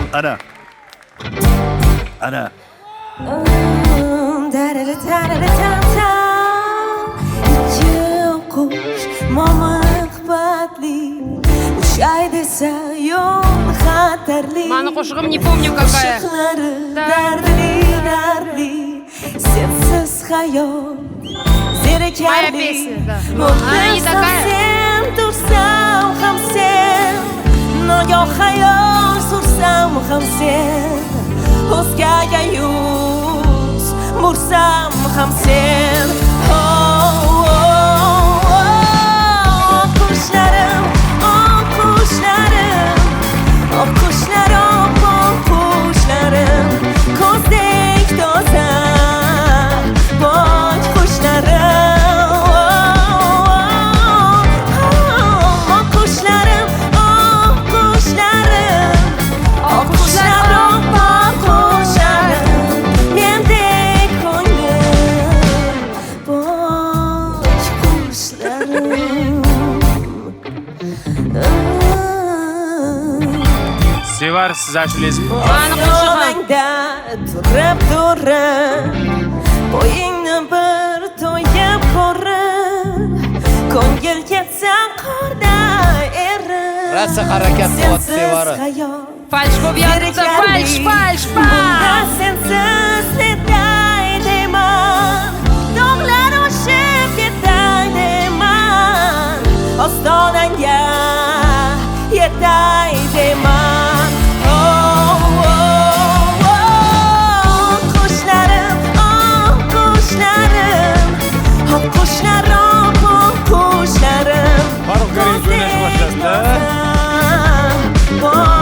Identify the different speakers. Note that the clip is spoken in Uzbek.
Speaker 1: Ana. Ana.
Speaker 2: Kuş mamak patli Uşay desa yol xatarli
Speaker 3: Mani qo'shig'im не помню какая.
Speaker 2: Qo'shiqlari darli Sensiz hayot
Speaker 3: Моя
Speaker 2: zerikarli
Speaker 3: песня, да. Она не
Speaker 2: O'tirsam
Speaker 3: такая.
Speaker 2: sen, tursam ham sen Nogoh xayol sursam ham sen O'zgaga yuz bursam ham sen Qushlarim, ko'zdek toza Boy qushlarim, qushlarim Mendek ko'nglim Boy qushlarim
Speaker 1: Sevarsiz ashulangizmi?
Speaker 3: Mani qo'shig'im.
Speaker 2: Yolangda turib Bo'yingni bir to'yib ko'rib Ko'ngil ketsa qorda erib
Speaker 4: Rasa harakat qilyapti Sevara.
Speaker 3: Falsh ko'p yozibdi. Falsh.
Speaker 2: Bunda sensiz netay deyman Dog'lar oshib ketay deyman Ostonangga yetay deyman Qushlarim
Speaker 1: Farruh Karimov o'ynashni boshladi-da.